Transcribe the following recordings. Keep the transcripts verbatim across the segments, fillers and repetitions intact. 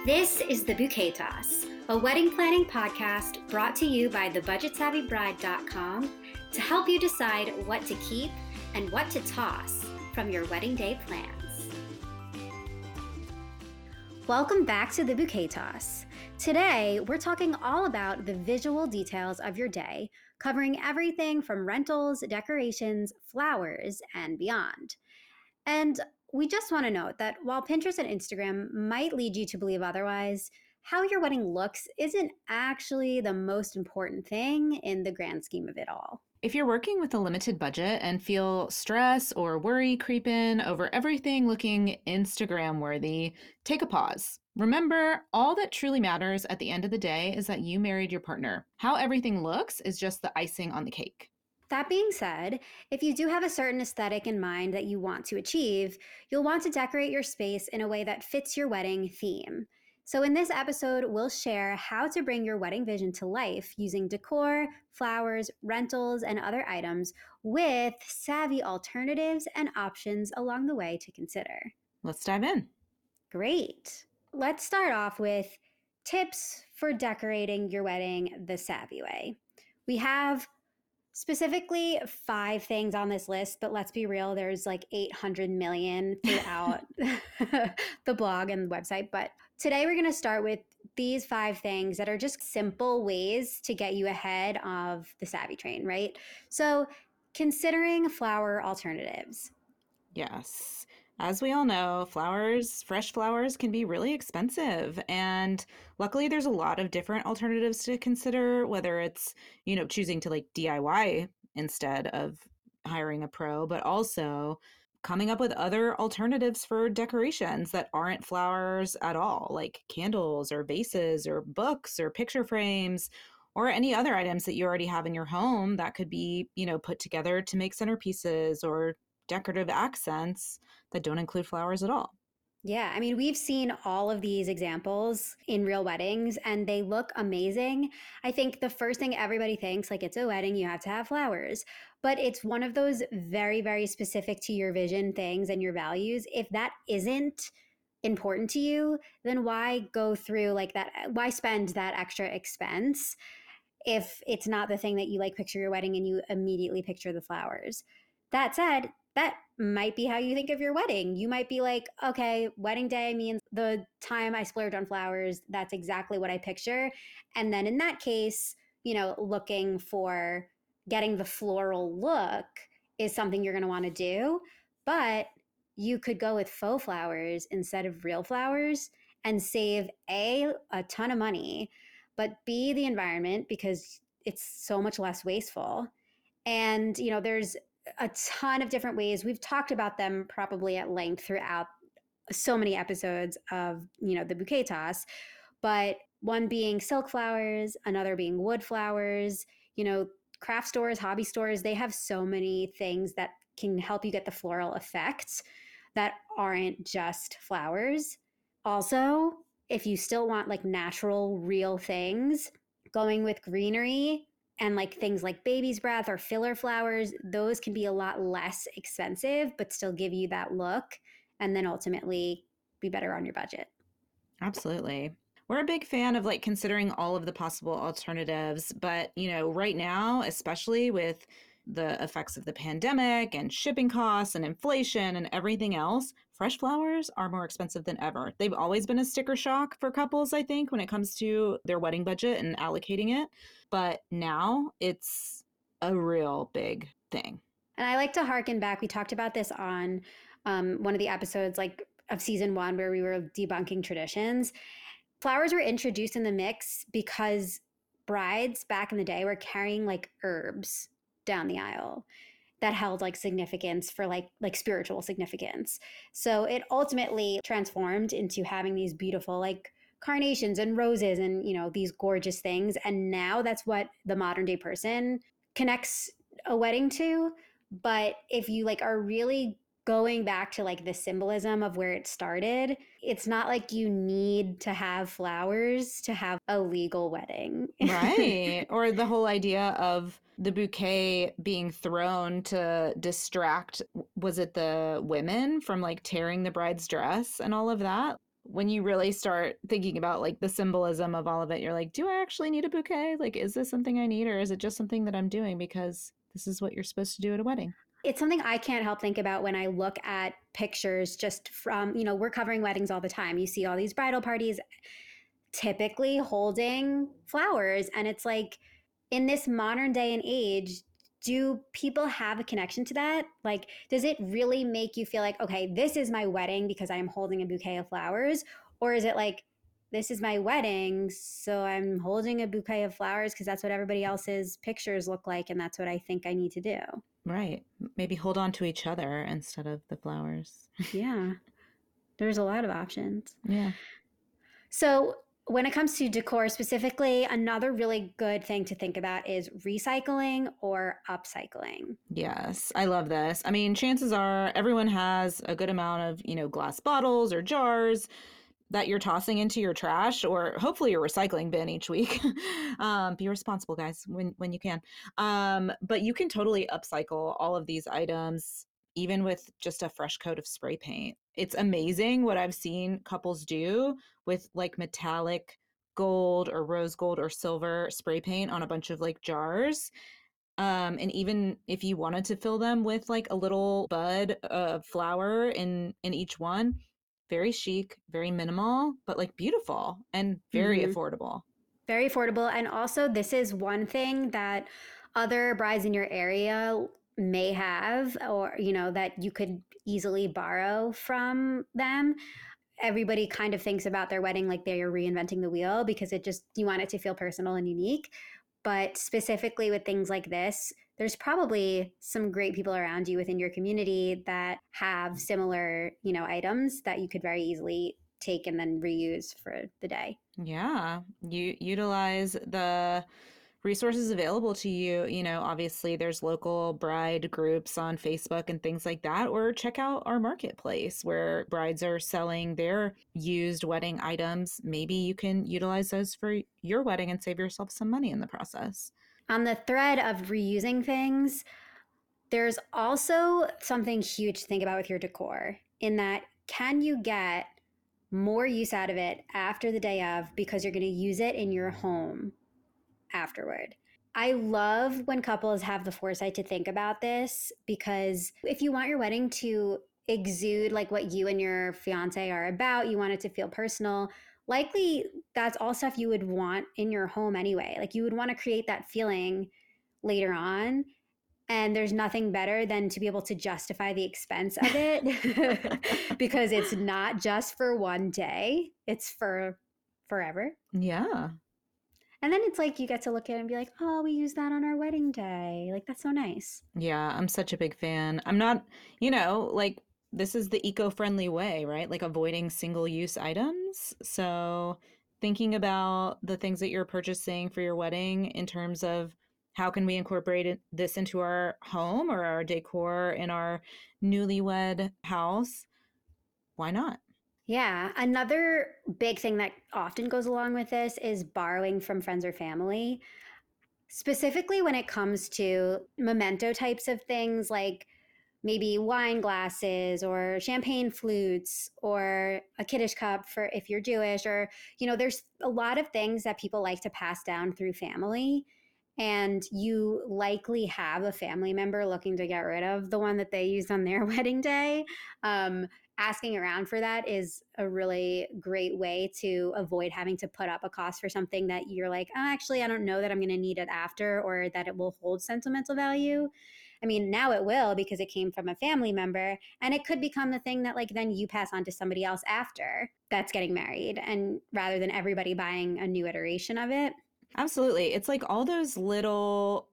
This is The Bouquet Toss, a wedding planning podcast brought to you by the budget savvy bride dot com to help you decide what to keep and what to toss from your wedding day plans. Welcome back to The Bouquet Toss. Today, we're talking all about the visual details of your day, covering everything from rentals, decorations, flowers, and beyond. And we just want to note that while Pinterest and Instagram might lead you to believe otherwise, how your wedding looks isn't actually the most important thing in the grand scheme of it all. If you're working with a limited budget and feel stress or worry creep in over everything looking Instagram worthy, take a pause. Remember, all that truly matters at the end of the day is that you married your partner. How everything looks is just the icing on the cake. That being said, if you do have a certain aesthetic in mind that you want to achieve, you'll want to decorate your space in a way that fits your wedding theme. So in this episode, we'll share how to bring your wedding vision to life using decor, flowers, rentals, and other items with savvy alternatives and options along the way to consider. Let's dive in. Great. Let's start off with tips for decorating your wedding the savvy way. We have specifically five things on this list, but let's be real, there's like eight hundred million throughout the blog and the website. But today we're going to start with these five things that are just simple ways to get you ahead of the savvy train, right? So considering flower alternatives. Yes. As we all know, flowers, fresh flowers can be really expensive. And luckily there's a lot of different alternatives to consider, whether it's, you know, choosing to like D I Y instead of hiring a pro, but also coming up with other alternatives for decorations that aren't flowers at all, like candles or vases or books or picture frames or any other items that you already have in your home that could be, you know, put together to make centerpieces or decorative accents that don't include flowers at all. Yeah, I mean, we've seen all of these examples in real weddings and they look amazing. I think the first thing everybody thinks, like, it's a wedding, you have to have flowers. But it's one of those very, very specific to your vision things and your values. If that isn't important to you, then why go through like that? Why spend that extra expense if it's not the thing that you like picture your wedding and you immediately picture the flowers? That said, that might be how you think of your wedding. You might be like, okay, wedding day means the time I splurge on flowers. That's exactly what I picture. And then in that case, you know, looking for getting the floral look is something you're going to want to do. But you could go with faux flowers instead of real flowers and save A, a ton of money, but B, the environment, because it's so much less wasteful. And, you know, there's a ton of different ways. We've talked about them probably at length throughout so many episodes of, you know, the Bouquet Toss, but one being silk flowers, another being wood flowers, you know, craft stores, hobby stores, they have so many things that can help you get the floral effects that aren't just flowers. Also, if you still want like natural, real things, going with greenery and like things like baby's breath or filler flowers, those can be a lot less expensive, but still give you that look and then ultimately be better on your budget. Absolutely. We're a big fan of like considering all of the possible alternatives, but you know, right now, especially with the effects of the pandemic and shipping costs and inflation and everything else, fresh flowers are more expensive than ever. They've always been a sticker shock for couples, I think, when it comes to their wedding budget and allocating it. But now it's a real big thing. And I like to harken back. We talked about this on um, one of the episodes like of season one where we were debunking traditions. Flowers were introduced in the mix because brides back in the day were carrying like herbs down the aisle that held like significance for like like spiritual significance. So it ultimately transformed into having these beautiful like carnations and roses and, you know, these gorgeous things. And now that's what the modern day person connects a wedding to. But if you like are really going back to like the symbolism of where it started, it's not like you need to have flowers to have a legal wedding. Right. Or the whole idea of the bouquet being thrown to distract, was it the women from like tearing the bride's dress and all of that? when you really start thinking about like the symbolism of all of it, you're like, do I actually need a bouquet? Like, is this something I need, or is it just something that I'm doing because this is what you're supposed to do at a wedding? It's something I can't help think about when I look at pictures just from, you know, we're covering weddings all the time. You see all these bridal parties typically holding flowers. And it's like, in this modern day and age, do people have a connection to that? Like, does it really make you feel like, okay, this is my wedding because I'm holding a bouquet of flowers? Or is it like, this is my wedding, so I'm holding a bouquet of flowers because that's what everybody else's pictures look like, and that's what I think I need to do? Right. Maybe hold on to each other instead of the flowers. Yeah, there's a lot of options. Yeah. So, when it comes to decor specifically, another really good thing to think about is recycling or upcycling. Yes, I love this. I mean, chances are everyone has a good amount of, you know, glass bottles or jars that you're tossing into your trash or hopefully your recycling bin each week. um, be responsible, guys, when when you can. Um, but you can totally upcycle all of these items, even with just a fresh coat of spray paint. It's amazing what I've seen couples do with like metallic gold or rose gold or silver spray paint on a bunch of like jars. Um, and even if you wanted to fill them with like a little bud of flower in in each one, very chic, very minimal, but like beautiful and very Mm-hmm. affordable. Very affordable. And also, this is one thing that other brides in your area may have, or, you know, that you could easily borrow from them. Everybody kind of thinks about their wedding like they're reinventing the wheel because it just, you want it to feel personal and unique. But specifically with things like this, there's probably some great people around you within your community that have similar, you know, items that you could very easily take and then reuse for the day. Yeah, you utilize the resources available to you. You know, obviously there's local bride groups on Facebook and things like that, or check out our marketplace where brides are selling their used wedding items. Maybe you can utilize those for your wedding and save yourself some money in the process. On the thread of reusing things, there's also something huge to think about with your decor in that, can you get more use out of it after the day of because you're going to use it in your home afterward? I love when couples have the foresight to think about this, because if you want your wedding to exude like what you and your fiance are about, you want it to feel personal, likely that's all stuff you would want in your home anyway. Like, you would want to create that feeling later on. And there's nothing better than to be able to justify the expense of it because it's not just for one day, it's for forever. Yeah. And then it's like you get to look at it and be like, oh, we used that on our wedding day. Like, that's so nice. Yeah, I'm such a big fan. I'm not, you know, like this is the eco-friendly way, right? Like avoiding single-use items. So thinking about the things that you're purchasing for your wedding in terms of how can we incorporate it, this into our home or our decor in our newlywed house? Why not? Yeah. Another big thing that often goes along with this is borrowing from friends or family, specifically when it comes to memento types of things like maybe wine glasses or champagne flutes or a kiddush cup for if you're Jewish, or, you know, there's a lot of things that people like to pass down through family. And you likely have a family member looking to get rid of the one that they used on their wedding day. Um, asking around for that is a really great way to avoid having to put up a cost for something that you're like, oh, actually, I don't know that I'm going to need it after, or that it will hold sentimental value. I mean, now it will because it came from a family member, and it could become the thing that like then you pass on to somebody else after that's getting married, and rather than everybody buying a new iteration of it. Absolutely. It's like all those little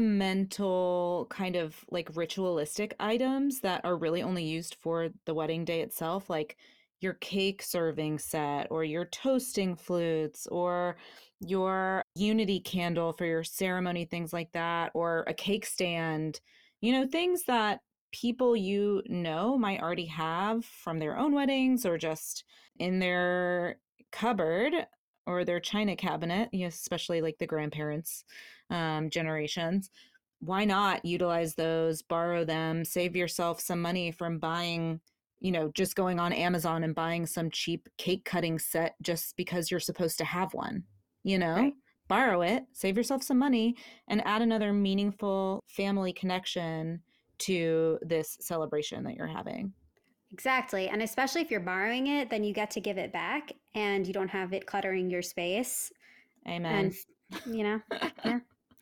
ornamental kind of like ritualistic items that are really only used for the wedding day itself, like your cake serving set or your toasting flutes or your unity candle for your ceremony, things like that, or a cake stand, you know, things that people you know might already have from their own weddings or just in their cupboard or their china cabinet, you know, especially like the grandparents' um, generations. Why not utilize those, borrow them, save yourself some money from buying you know, just going on Amazon and buying some cheap cake cutting set just because you're supposed to have one, you know? Right. Borrow it, save yourself some money, and add another meaningful family connection to this celebration that you're having. Exactly. And especially if you're borrowing it, then you get to give it back and you don't have it cluttering your space. And, Amen. you know, yeah.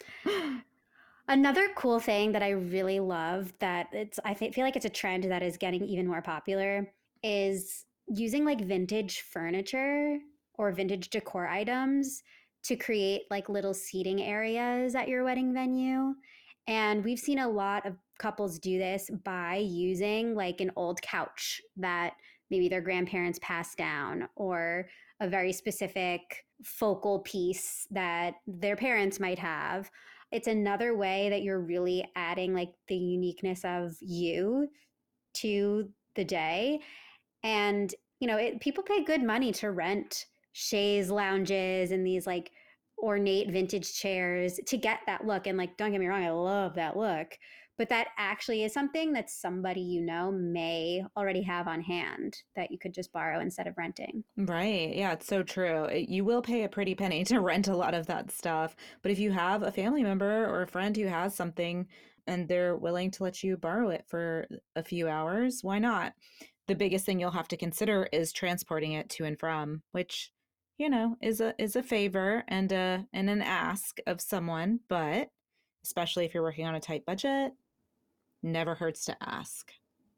Another cool thing that I really love that it's, I fe- feel like it's a trend that is getting even more popular is using like vintage furniture or vintage decor items to create like little seating areas at your wedding venue. And we've seen a lot of couples do this by using like an old couch that maybe their grandparents passed down, or a very specific focal piece that their parents might have. It's another way that you're really adding like the uniqueness of you to the day. And, you know, it, people pay good money to rent chaise lounges and these like ornate vintage chairs to get that look. And like, don't get me wrong, I love that look. But that actually is something that somebody you know may already have on hand that you could just borrow instead of renting. Right. Yeah, it's so true. It- you will pay a pretty penny to rent a lot of that stuff. But if you have a family member or a friend who has something and they're willing to let you borrow it for a few hours, why not? The biggest thing you'll have to consider is transporting it to and from, which, you know, is a is a favor and a and an ask of someone, but especially if you're working on a tight budget, never hurts to ask.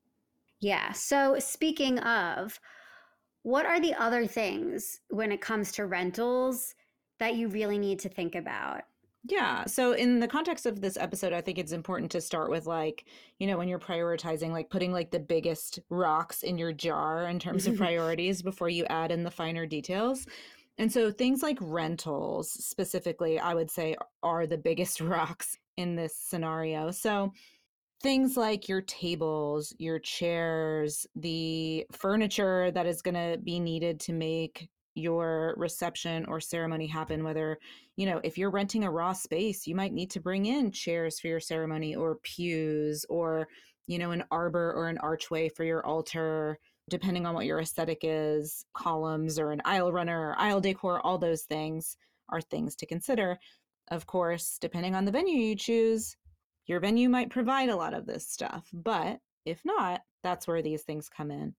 Yeah. So, speaking of, what are the other things when it comes to rentals that you really need to think about? Yeah. So in the context of this episode, I think it's important to start with like, you know, when you're prioritizing, like putting like the biggest rocks in your jar in terms of priorities before you add in the finer details. And so things like rentals specifically, I would say are the biggest rocks in this scenario. So things like your tables, your chairs, the furniture that is going to be needed to make your reception or ceremony happen, whether, you know, if you're renting a raw space, you might need to bring in chairs for your ceremony or pews or, you know, an arbor or an archway for your altar, depending on what your aesthetic is, columns or an aisle runner or aisle decor, all those things are things to consider. Of course, depending on the venue you choose, your venue might provide a lot of this stuff, but if not, that's where these things come in.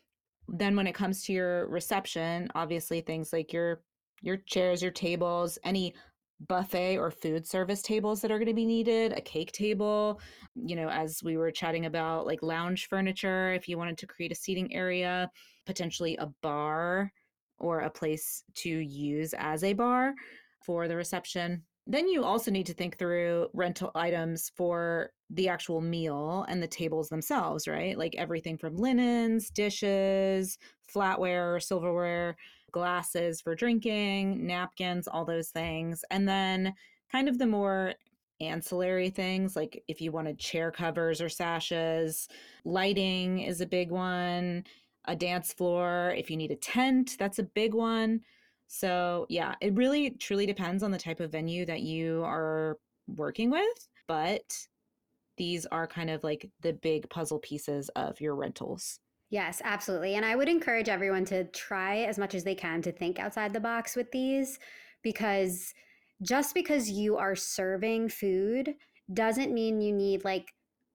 Then when it comes to your reception, obviously things like your your chairs, your tables, any buffet or food service tables that are going to be needed, a cake table, you know, as we were chatting about, like lounge furniture if you wanted to create a seating area, potentially a bar or a place to use as a bar for the reception. Then you also need to think through rental items for the actual meal and the tables themselves, right? Like everything from linens, dishes, flatware, silverware, glasses for drinking, napkins, all those things. And then kind of the more ancillary things, like if you wanted chair covers or sashes, lighting is a big one, a dance floor, if you need a tent, that's a big one. So, yeah, it really truly depends on the type of venue that you are working with, but these are kind of like the big puzzle pieces of your rentals. Yes, absolutely. And I would encourage everyone to try as much as they can to think outside the box with these, because just because you are serving food doesn't mean you need like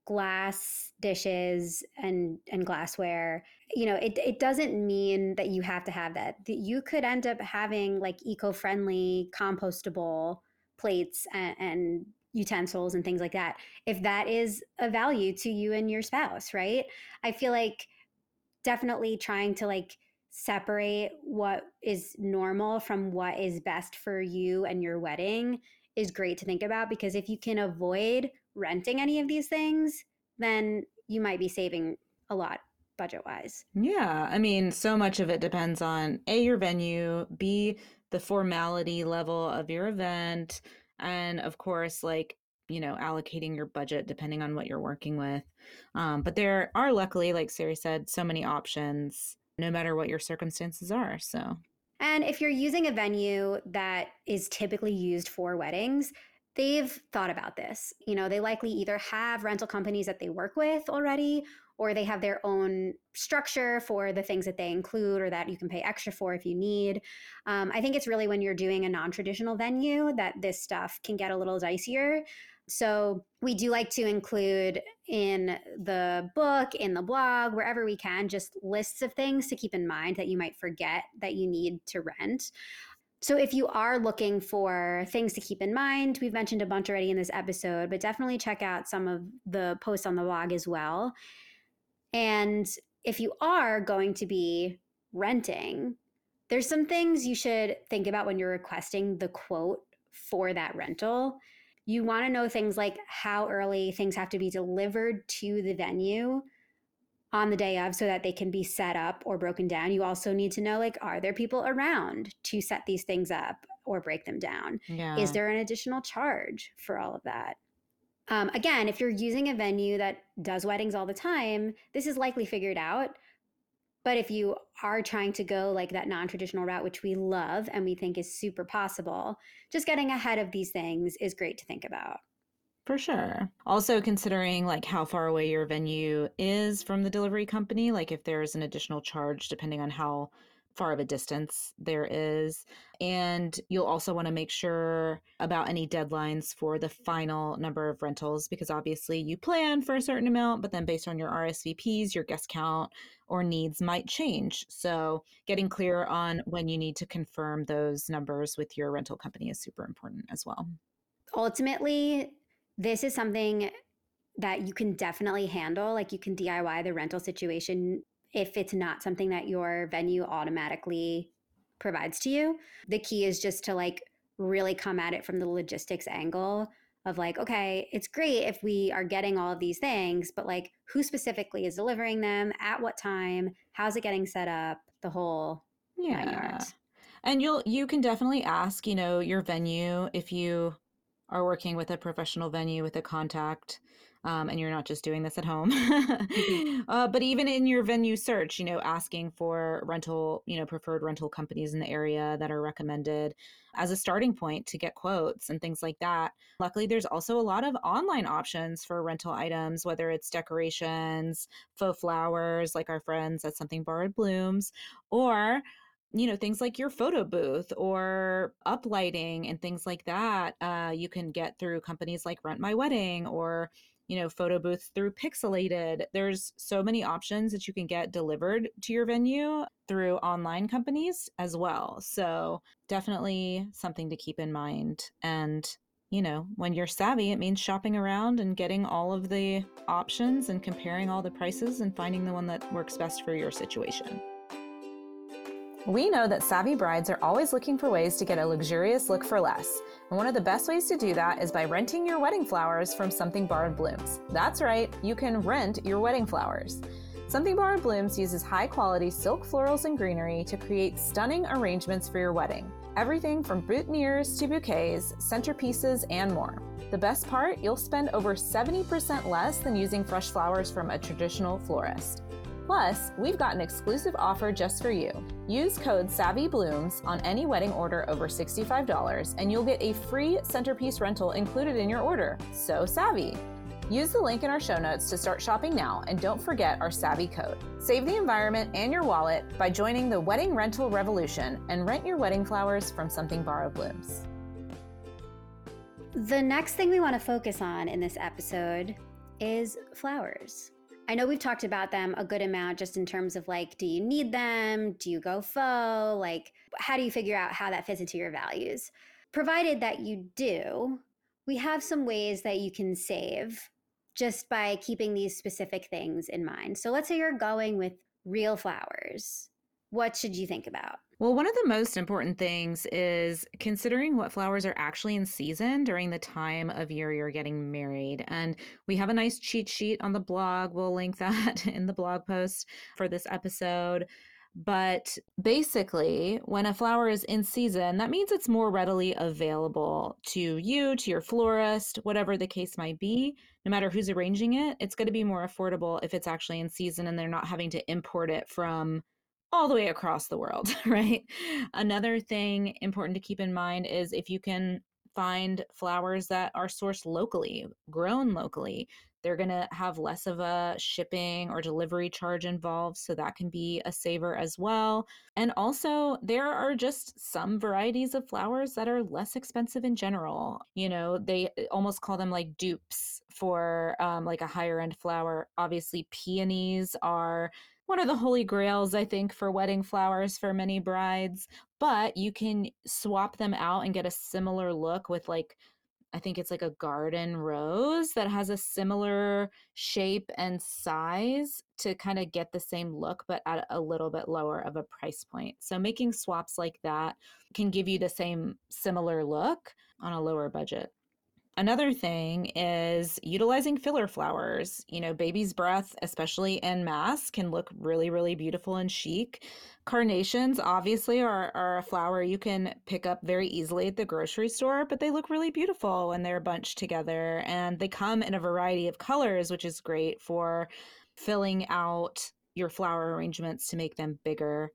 glass dishes and and glassware. You know, it it doesn't mean that you have to have that. You could end up having like eco-friendly compostable plates and, and utensils and things like that if that is a value to you and your spouse, right? I feel like definitely trying to like separate what is normal from what is best for you and your wedding is great to think about, because if you can avoid renting any of these things, then you might be saving a lot budget wise. Yeah, I mean, so much of it depends on A, your venue, B, the formality level of your event, and of course, like, you know, allocating your budget depending on what you're working with. Um, but there are luckily, like Sari said, so many options no matter what your circumstances are. So, And if you're using a venue that is typically used for weddings, they've thought about this. You know, they likely either have rental companies that they work with already, or they have their own structure for the things that they include or that you can pay extra for if you need. Um, I think it's really when you're doing a non-traditional venue that this stuff can get a little dicier. So we do like to include in the book, in the blog, wherever we can, just lists of things to keep in mind that you might forget that you need to rent. So if you are looking for things to keep in mind, we've mentioned a bunch already in this episode, but definitely check out some of the posts on the blog as well. And if you are going to be renting, there's some things you should think about when you're requesting the quote for that rental. You want to know things like how early things have to be delivered to the venue on the day of so that they can be set up or broken down. You also need to know, like, are there people around to set these things up or break them down? Yeah. Is there an additional charge for all of that? Um, again, if you're using a venue that does weddings all the time, this is likely figured out. But if you are trying to go like that non-traditional route, which we love and we think is super possible, just getting ahead of these things is great to think about. For sure. Also considering like how far away your venue is from the delivery company, like if there's an additional charge depending on how far of a distance there is. And you'll also want to make sure about any deadlines for the final number of rentals, because obviously you plan for a certain amount, but then based on your R S V Ps, your guest count or needs might change. So getting clear on when you need to confirm those numbers with your rental company is super important as well. Ultimately, this is something that you can definitely handle. Like you can D I Y the rental situation if it's not something that your venue automatically provides to you. The key is just to like really come at it from the logistics angle of like, okay, it's great if we are getting all of these things, but like who specifically is delivering them, at what time, how's it getting set up, the whole nine Yeah. yards. And you'll you can definitely ask, you know, your venue if you are working with a professional venue with a contact, um, and you're not just doing this at home. Mm-hmm. uh, but even in your venue search, you know, asking for rental, you know, preferred rental companies in the area that are recommended as a starting point to get quotes and things like that. Luckily, there's also a lot of online options for rental items, whether it's decorations, faux flowers, like our friends at Something Borrowed Blooms, or you know, things like your photo booth or uplighting and things like that. Uh, you can get through companies like Rent My Wedding or, you know, photo booths through Pixelated. There's so many options that you can get delivered to your venue through online companies as well. So definitely something to keep in mind. And, you know, when you're savvy, it means shopping around and getting all of the options and comparing all the prices and finding the one that works best for your situation. We know that savvy brides are always looking for ways to get a luxurious look for less. And one of the best ways to do that is by renting your wedding flowers from Something Borrowed Blooms. That's right, you can rent your wedding flowers. Something Borrowed Blooms uses high-quality silk florals and greenery to create stunning arrangements for your wedding. Everything from boutonnieres to bouquets, centerpieces, and more. The best part, you'll spend over seventy percent less than using fresh flowers from a traditional florist. Plus, we've got an exclusive offer just for you. Use code SAVVYBLOOMS on any wedding order over sixty-five dollars, and you'll get a free centerpiece rental included in your order. So savvy! Use the link in our show notes to start shopping now, and don't forget our SAVVY code. Save the environment and your wallet by joining the wedding rental revolution and rent your wedding flowers from Something Borrowed Blooms. The next thing we want to focus on in this episode is flowers. I know we've talked about them a good amount just in terms of like, do you need them? Do you go faux? Like, how do you figure out how that fits into your values? Provided that you do, we have some ways that you can save just by keeping these specific things in mind. So let's say you're going with real flowers. What should you think about? Well, one of the most important things is considering what flowers are actually in season during the time of year you're getting married. And we have a nice cheat sheet on the blog. We'll link that in the blog post for this episode. But basically, when a flower is in season, that means it's more readily available to you, to your florist, whatever the case might be. No matter who's arranging it, it's going to be more affordable if it's actually in season and they're not having to import it from all the way across the world, right? Another thing important to keep in mind is if you can find flowers that are sourced locally, grown locally, They're going to have less of a shipping or delivery charge involved, so that can be a saver as well. And also, there are just some varieties of flowers that are less expensive in general. You know, they almost call them like dupes for um, like a higher end flower. Obviously, peonies are one of the holy grails, I think, for wedding flowers for many brides, but you can swap them out and get a similar look with like, I think it's like a garden rose that has a similar shape and size to kind of get the same look, but at a little bit lower of a price point. So making swaps like that can give you the same similar look on a lower budget. Another thing is utilizing filler flowers. You know, baby's breath, especially en masse, can look really, really beautiful and chic. Carnations, obviously, are, are a flower you can pick up very easily at the grocery store, but they look really beautiful when they're bunched together. And they come in a variety of colors, which is great for filling out your flower arrangements to make them bigger.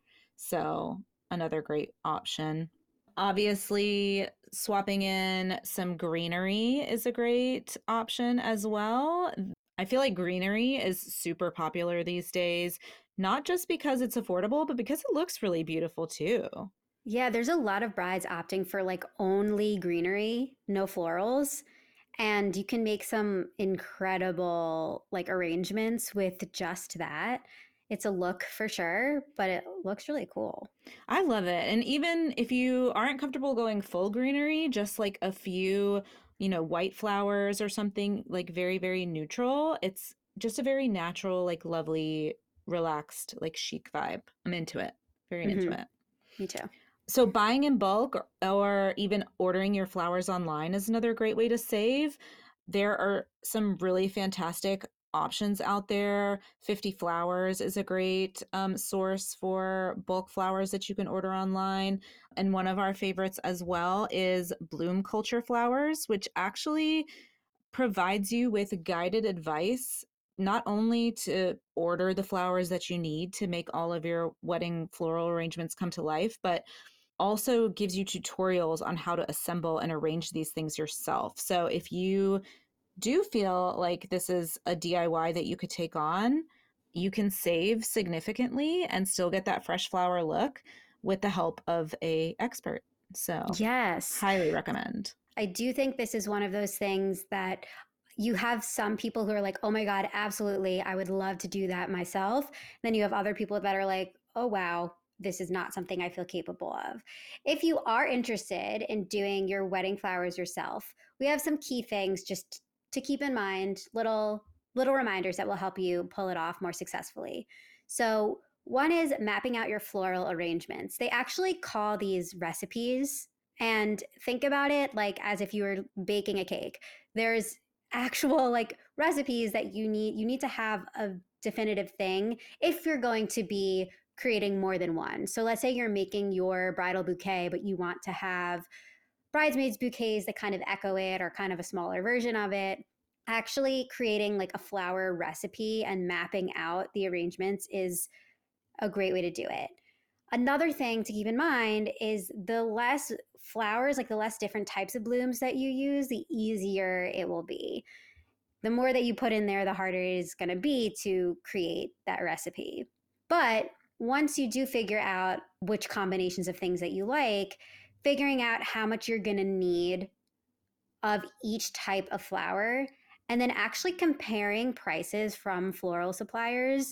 So, another great option. Obviously, swapping in some greenery is a great option as well. I feel like greenery is super popular these days, not just because it's affordable, but because it looks really beautiful too. Yeah, there's a lot of brides opting for like only greenery, no florals. And you can make some incredible like arrangements with just that. It's a look for sure, but it looks really cool. I love it. And even if you aren't comfortable going full greenery, just like a few, you know, white flowers or something like very, very neutral, it's just a very natural, like lovely, relaxed, like chic vibe. I'm into it. Very into Hmm. it. Me too. So buying in bulk or, or even ordering your flowers online is another great way to save. There are some really fantastic options out there. fifty Flowers is a great um, source for bulk flowers that you can order online. And one of our favorites as well is Bloom Culture Flowers, which actually provides you with guided advice not only to order the flowers that you need to make all of your wedding floral arrangements come to life, but also gives you tutorials on how to assemble and arrange these things yourself. So if you do feel like this is a D I Y that you could take on, you can save significantly and still get that fresh flower look with the help of a expert. So Yes. highly recommend. I do think this is one of those things that you have some people who are like, oh my God, absolutely. I would love to do that myself. Then you have other people that are like, oh wow, this is not something I feel capable of. If you are interested in doing your wedding flowers yourself, we have some key things just to keep in mind, little little reminders that will help you pull it off more successfully. So, one is mapping out your floral arrangements. They actually call these recipes, and think about it like as if you were baking a cake. There's actual like recipes that you need you need to have a definitive thing if you're going to be creating more than one. So let's say you're making your bridal bouquet, but you want to have bridesmaids bouquets that kind of echo it or kind of a smaller version of it. Actually creating like a flower recipe and mapping out the arrangements is a great way to do it. Another thing to keep in mind is the less flowers, like the less different types of blooms that you use, the easier it will be. The more that you put in there, the harder it is going to be to create that recipe. But once you do figure out which combinations of things that you like, figuring out how much you're going to need of each type of flower, and then actually comparing prices from floral suppliers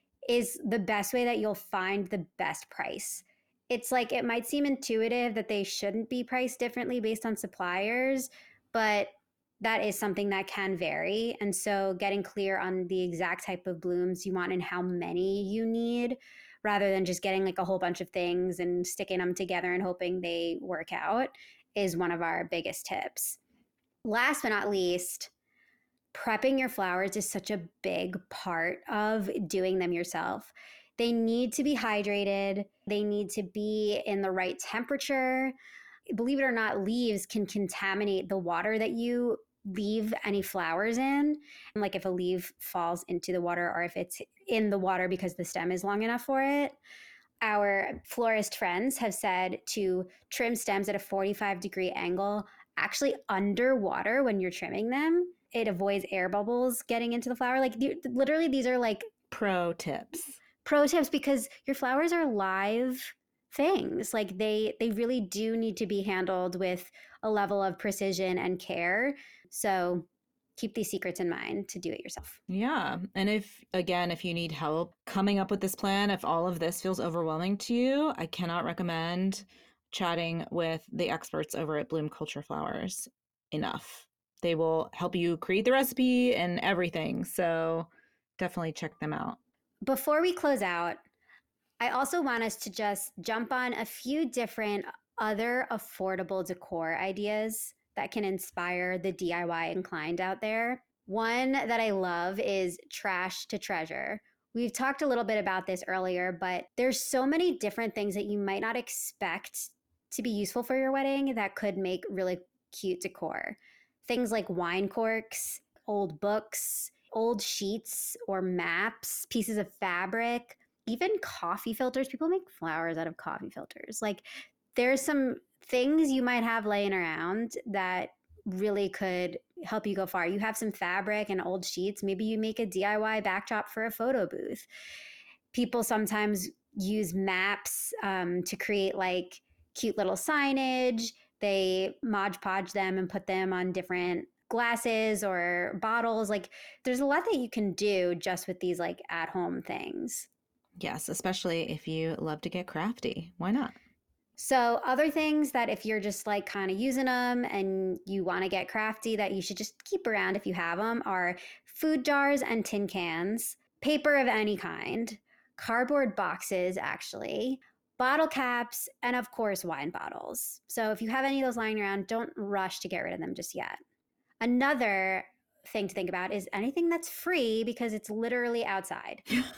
is the best way that you'll find the best price. It's like it might seem intuitive that they shouldn't be priced differently based on suppliers, but that is something that can vary. And so getting clear on the exact type of blooms you want and how many you need, rather than just getting like a whole bunch of things and sticking them together and hoping they work out, is one of our biggest tips. Last but not least, prepping your flowers is such a big part of doing them yourself. They need to be hydrated, they need to be in the right temperature. Believe it or not, leaves can contaminate the water that you leave any flowers in. And like if a leaf falls into the water or if it's in the water because the stem is long enough for it. Our florist friends have said to trim stems at a forty-five degree angle, actually underwater when you're trimming them. it avoids air bubbles getting into the flower. Like literally, these are like pro tips. Pro tips because your flowers are live things. Like they they really do need to be handled with a level of precision and care. So keep these secrets in mind to do it yourself. Yeah. And if, again, if you need help coming up with this plan, if all of this feels overwhelming to you, I cannot recommend chatting with the experts over at Bloom Culture Flowers enough. They will help you create the recipe and everything. So definitely check them out. Before we close out, I also want us to just jump on a few different other affordable decor ideas that can inspire the D I Y inclined out there. One that I love is trash to treasure. We've talked a little bit about this earlier, but there's so many different things that you might not expect to be useful for your wedding that could make really cute decor. Things like wine corks, old books, old sheets or maps, pieces of fabric, even coffee filters. People make flowers out of coffee filters. Like there's some things you might have laying around that really could help you go far. You have some fabric and old sheets. Maybe you make a D I Y backdrop for a photo booth. People sometimes use maps um, to create like cute little signage. They Mod Podge them and put them on different glasses or bottles. Like there's a lot that you can do just with these like at home things. Yes, especially if you love to get crafty. Why not? So other things that if you're just like kind of using them and you want to get crafty that you should just keep around if you have them are food jars and tin cans, paper of any kind, cardboard boxes actually, bottle caps, and of course wine bottles. So if you have any of those lying around, don't rush to get rid of them just yet. Another thing to think about is anything that's free because it's literally outside.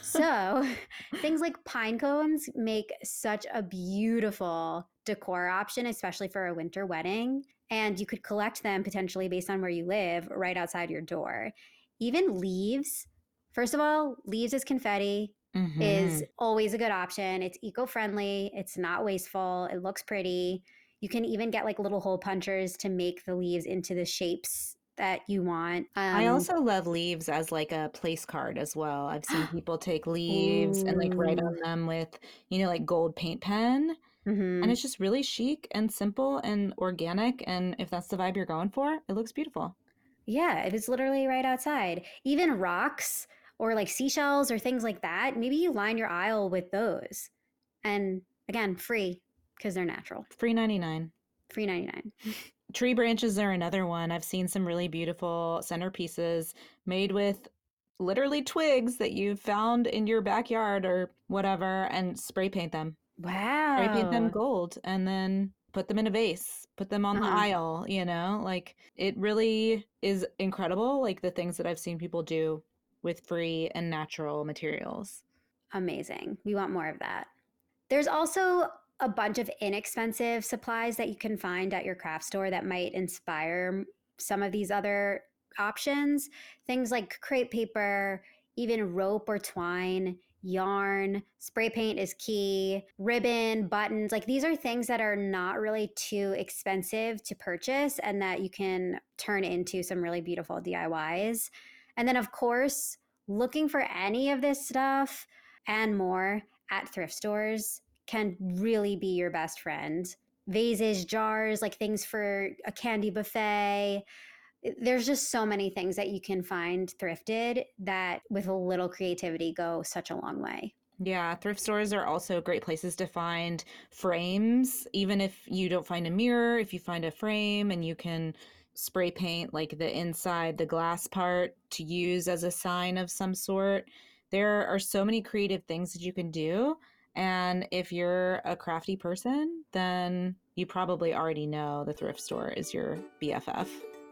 So things like pine cones make such a beautiful decor option, especially for a winter wedding. And you could collect them potentially based on where you live right outside your door. Even leaves. First of all, leaves as confetti mm-hmm. is always a good option. It's eco-friendly. It's not wasteful. It looks pretty. You can even get like little hole punchers to make the leaves into the shapes that you want. Um, I also love leaves as like a place card as well. I've seen people take leaves and like write on them with, you know, like gold paint pen. Mm-hmm. And it's just really chic and simple and organic. And if that's the vibe you're going for, it looks beautiful. Yeah, it is literally right outside. Even rocks or like seashells or things like that, maybe you line your aisle with those. And again, free because they're natural. Free ninety-nine. Free ninety-nine. Tree branches are another one. I've seen some really beautiful centerpieces made with literally twigs that you found in your backyard or whatever and spray paint them. Wow. Spray paint them gold and then put them in a vase, put them on uh-huh. the aisle, you know, like it really is incredible. Like the things that I've seen people do with free and natural materials. Amazing. We want more of that. There's also a bunch of inexpensive supplies that you can find at your craft store that might inspire some of these other options. Things like crepe paper, even rope or twine, yarn, spray paint is key, ribbon, buttons. Like these are things that are not really too expensive to purchase and that you can turn into some really beautiful D I Ys. And then of course, looking for any of this stuff and more at thrift stores can really be your best friend. Vases, jars, like things for a candy buffet. There's just so many things that you can find thrifted that with a little creativity go such a long way. Yeah, thrift stores are also great places to find frames. Even if you don't find a mirror, if you find a frame and you can spray paint like the inside, the glass part to use as a sign of some sort. There are so many creative things that you can do. And if you're a crafty person, then you probably already know the thrift store is your B F F.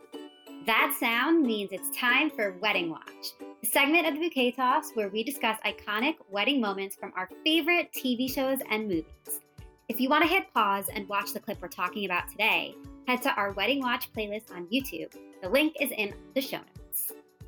That sound means it's time for Wedding Watch, a segment of the Bouquet Toss where we discuss iconic wedding moments from our favorite T V shows and movies. If you want to hit pause and watch the clip we're talking about today, head to our Wedding Watch playlist on YouTube. The link is in the show notes.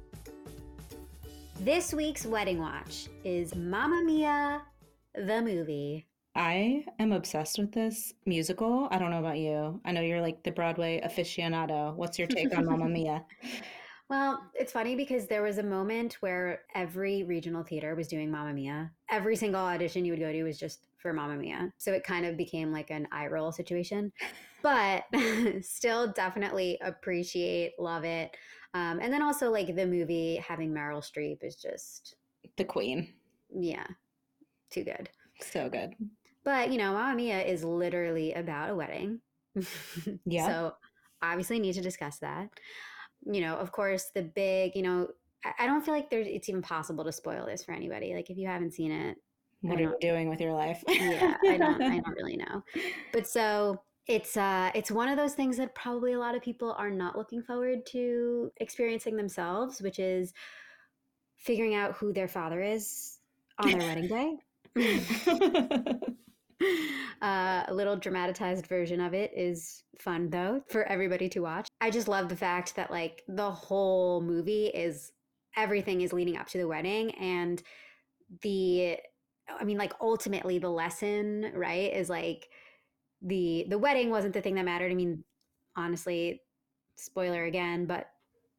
This week's Wedding Watch is Mamma Mia, the movie. I am obsessed with this musical. I don't know about you. I know you're like the Broadway aficionado. What's your take on Mamma Mia? Well, it's funny because there was a moment where every regional theater was doing Mamma Mia. Every single audition you would go to was just for Mamma Mia. So it kind of became like an eye roll situation. But still definitely appreciate, love it. Um, and then also like the movie having Meryl Streep is just, The queen. yeah, too good. So good. But, you know, Mamma Mia is literally about a wedding. Yeah. So obviously need to discuss that. You know, of course, the big, you know, I, I don't feel like there's it's even possible to spoil this for anybody. Like if you haven't seen it, What I are you don't, doing with your life? yeah, I don't, I don't really know. But so it's uh it's one of those things that probably a lot of people are not looking forward to experiencing themselves, which is figuring out who their father is on their wedding day. Uh, a little dramatized version of it is fun though for everybody to watch. I just love the fact that like the whole movie is everything is leading up to the wedding, and the I mean like ultimately the lesson, right, is like the the wedding wasn't the thing that mattered. I mean, honestly, spoiler again, but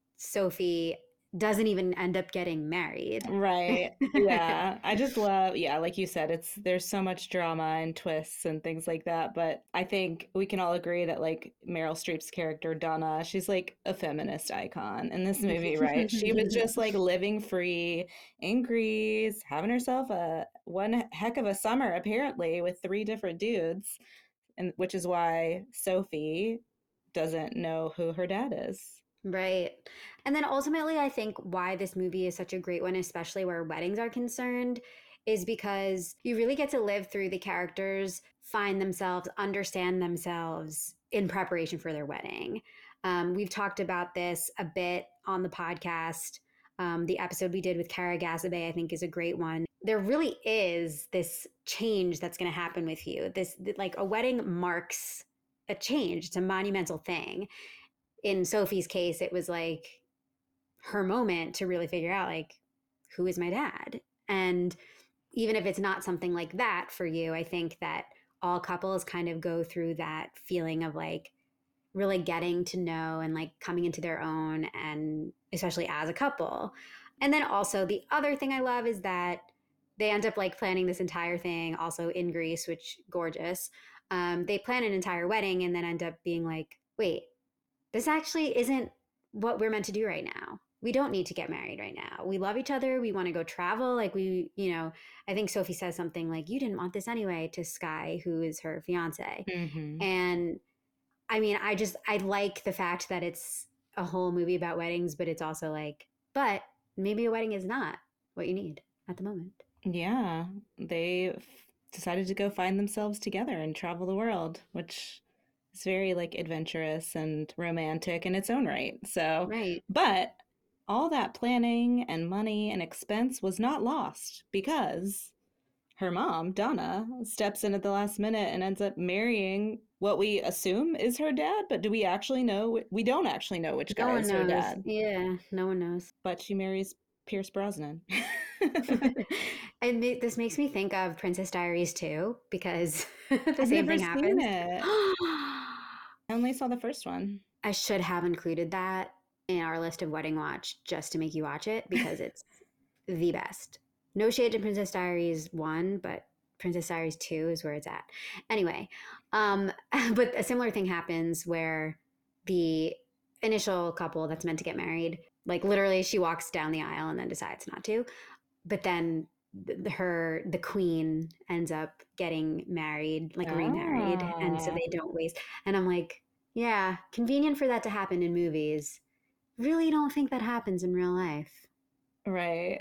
Sophie doesn't even end up getting married. Right. Yeah. I just love, yeah, like you said, it's there's so much drama and twists and things like that. But I think we can all agree that like Meryl Streep's character, Donna, she's like a feminist icon in this movie, right? She was just like living free in Greece, having herself a one heck of a summer, apparently, with three different dudes. And which is why Sophie doesn't know who her dad is. Right. And then ultimately, I think why this movie is such a great one, especially where weddings are concerned, is because you really get to live through the characters, find themselves, understand themselves in preparation for their wedding. Um, we've talked about this a bit on the podcast. Um, the episode we did with Cara Gazabay, I think, is a great one. There really is this change that's going to happen with you. This, like, a wedding marks a change, it's a monumental thing. In Sophie's case, it was like her moment to really figure out like, who is my dad? And even if it's not something like that for you, I think that all couples kind of go through that feeling of like really getting to know and like coming into their own, and especially as a couple. And then also the other thing I love is that they end up like planning this entire thing also in Greece, which gorgeous. Um, they plan an entire wedding and then end up being like, wait, this actually isn't what we're meant to do right now. We don't need to get married right now. We love each other. We want to go travel. Like we, you know, I think Sophie says something like, you didn't want this anyway, to Sky, who is her fiance. Mm-hmm. And I mean, I just, I like the fact that it's a whole movie about weddings, but it's also like, but maybe a wedding is not what you need at the moment. Yeah. They f- decided to go find themselves together and travel the world, which is very like adventurous and romantic in its own right. So, Right. but all that planning and money and expense was not lost because her mom, Donna, steps in at the last minute and ends up marrying what we assume is her dad. But do we actually know? We don't actually know which No guy one is her knows. dad. Yeah, no one knows. But she marries Pierce Brosnan. And ma- this makes me think of Princess Diaries too, because the I've same never thing seen happens. it. I only saw the first one. I should have included that in our list of wedding watch just to make you watch it because it's the best. No shade to Princess Diaries one, but Princess Diaries two is where it's at. Anyway, um, but a similar thing happens where the initial couple that's meant to get married, like literally she walks down the aisle and then decides not to. But then th- her the queen ends up getting married, like remarried, and so Ah, they don't waste. And I'm like, yeah, convenient for that to happen in movies. Really don't think that happens in real life. right.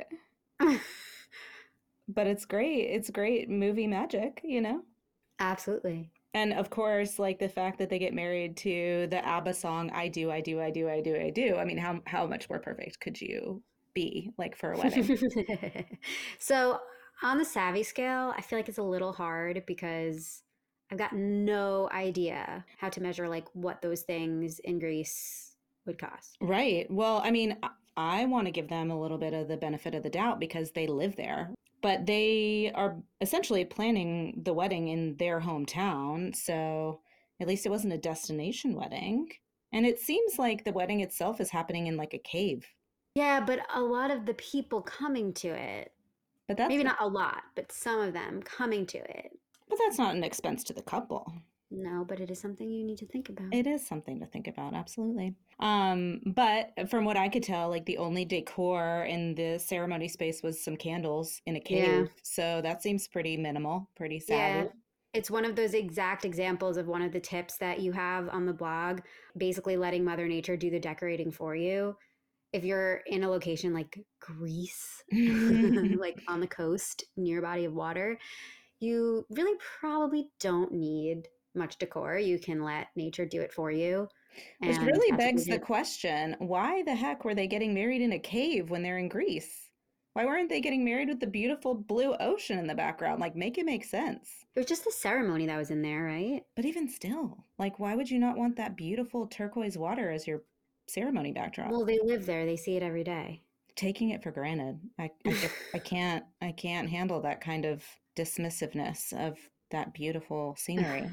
But it's great. It's great movie magic, you know? Absolutely. And of course, like the fact that they get married to the ABBA song "I Do, I Do, I Do, I Do, I Do." I mean, how how much more perfect could you be like for a wedding? So on the savvy scale, I feel like it's a little hard because I've got no idea how to measure like what those things in Greece would cost. Right. Well, I mean, I, I want to give them a little bit of the benefit of the doubt because they live there, but they are essentially planning the wedding in their hometown. So at least it wasn't a destination wedding. And it seems like the wedding itself is happening in like a cave. Yeah, but a lot of the people coming to it, But that's maybe not a lot, but some of them coming to it. but that's not an expense to the couple. No, but it is something you need to think about. It is something to think about, absolutely. Um, but from what I could tell, like the only decor in the ceremony space was some candles in a cave. Yeah. So that seems pretty minimal, pretty Yeah. savvy. It's one of those exact examples of one of the tips that you have on the blog, basically letting Mother Nature do the decorating for you. If you're in a location like Greece, like on the coast near a body of water, you really probably don't need much decor. You can let nature do it for you. Which And really that's what we begs the did. question, why the heck were they getting married in a cave when they're in Greece? Why weren't they getting married with the beautiful blue ocean in the background? Like, make it make sense. It was just the ceremony that was in there, right? But even still, like, why would you not want that beautiful turquoise water as your ceremony backdrop? Well, they live there. They see it every day. Taking it for granted. I, I, just- I can't, I can't handle that kind of dismissiveness of that beautiful scenery.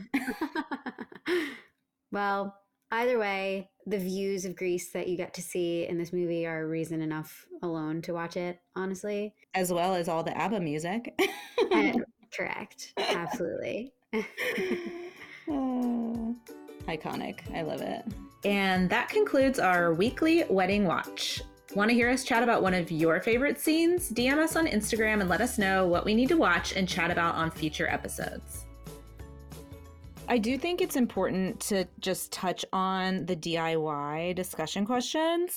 Well, either way, the views of Greece that you get to see in this movie are reason enough alone to watch it, honestly. As well as all the ABBA music. And, correct. Absolutely. Oh, iconic. I love it. And that concludes our weekly wedding watch. Want to hear us chat about one of your favorite scenes? D M us on Instagram and let us know what we need to watch and chat about on future episodes. I do think it's important to just touch on the D I Y discussion questions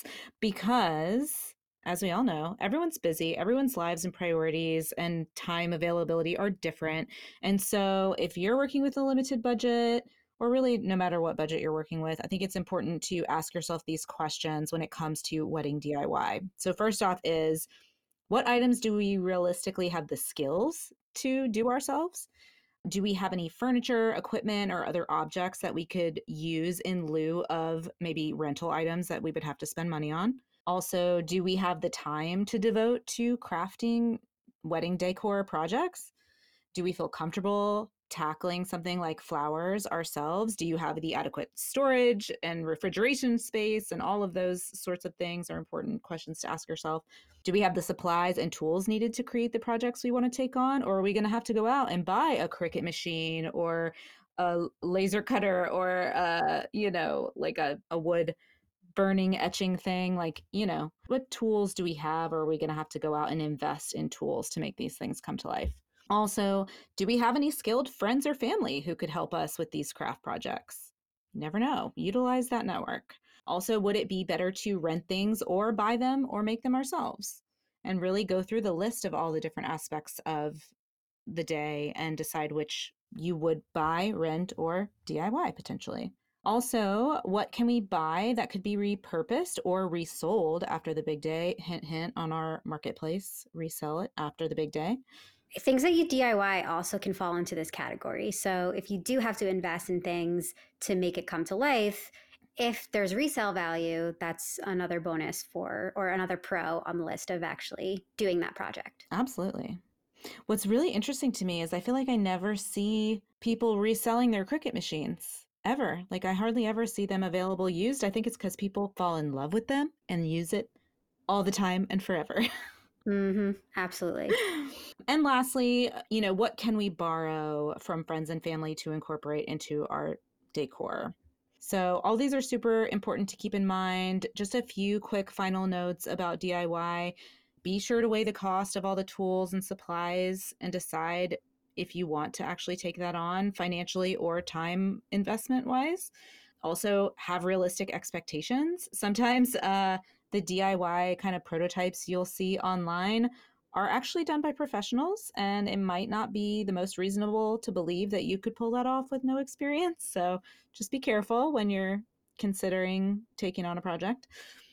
because, as we all know, everyone's busy, everyone's lives and priorities and time availability are different. And so if you're working with a limited budget, or really no matter what budget you're working with, I think it's important to ask yourself these questions when it comes to wedding D I Y. So first off is, what items do we realistically have the skills to do ourselves? Do we have any furniture, equipment, or other objects that we could use in lieu of maybe rental items that we would have to spend money on? Also, do we have the time to devote to crafting wedding decor projects? Do we feel comfortable tackling something like flowers ourselves? Do you have the adequate storage and refrigeration space? And all of those sorts of things are important questions to ask yourself. Do we have the supplies and tools needed to create the projects we want to take on? Or are we going to have to go out and buy a Cricut machine or a laser cutter or, uh, you know, like a, a wood burning etching thing? Like, you know, what tools do we have? Or are we going to have to go out and invest in tools to make these things come to life? Also, do we have any skilled friends or family who could help us with these craft projects? You never know. Utilize that network. Also, would it be better to rent things or buy them or make them ourselves? And really go through the list of all the different aspects of the day and decide which you would buy, rent, or D I Y potentially. Also, what can we buy that could be repurposed or resold after the big day? Hint, hint on our marketplace, resell it after the big day. Things that you D I Y also can fall into this category. So if you do have to invest in things to make it come to life, if there's resale value, that's another bonus for, or another pro on the list of actually doing that project. Absolutely. What's really interesting to me is I feel like I never see people reselling their Cricut machines ever. Like I hardly ever see them available used. I think it's because people fall in love with them and use it all the time and forever. Mm-hmm. Absolutely. And lastly, you know, what can we borrow from friends and family to incorporate into our decor? So all these are super important to keep in mind. Just a few quick final notes about D I Y. Be sure to weigh the cost of all the tools and supplies and decide if you want to actually take that on financially or time investment wise. Also, have realistic expectations. Sometimes uh, the D I Y kind of prototypes you'll see online are actually done by professionals, and it might not be the most reasonable to believe that you could pull that off with no experience. So just be careful when you're considering taking on a project.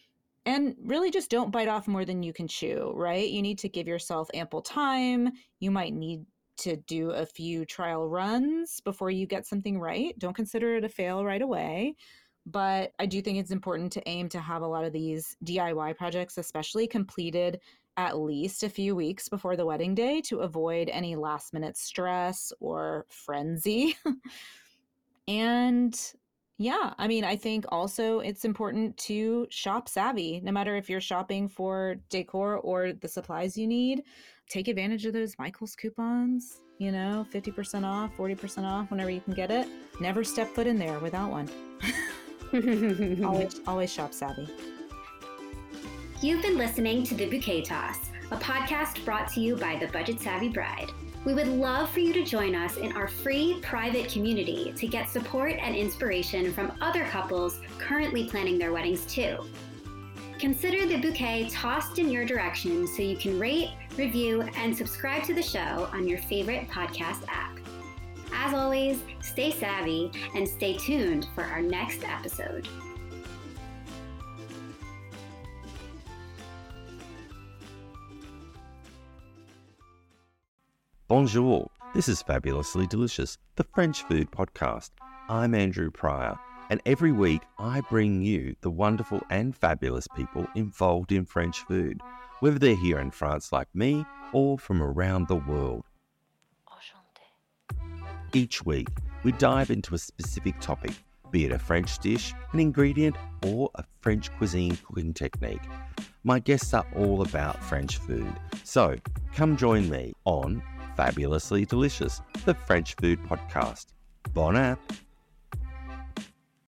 And really just don't bite off more than you can chew, right? You need to give yourself ample time. You might need to do a few trial runs before you get something right. Don't consider it a fail right away. But I do think it's important to aim to have a lot of these D I Y projects, especially completed at least a few weeks before the wedding day to avoid any last minute stress or frenzy. And, Yeah, I mean, I think also it's important to shop savvy, no matter if you're shopping for decor or the supplies you need. Take advantage of those Michael's coupons, you know, fifty percent off, forty percent off, whenever you can get it. Never step foot in there without one. always, always shop savvy. You've been listening to The Bouquet Toss, a podcast brought to you by The Budget Savvy Bride. We would love for you to join us in our free private community to get support and inspiration from other couples currently planning their weddings too. Consider the bouquet tossed in your direction so you can rate, review, and subscribe to the show on your favorite podcast app. As always, stay savvy and stay tuned for our next episode. Bonjour, this is Fabulously Delicious, the French food podcast. I'm Andrew Pryor, and every week I bring you the wonderful and fabulous people involved in French food, whether they're here in France like me or from around the world. Each week, we dive into a specific topic, be it a French dish, an ingredient, or a French cuisine cooking technique. My guests are all about French food, so come join me on Fabulously Delicious, the French food podcast. Bon app!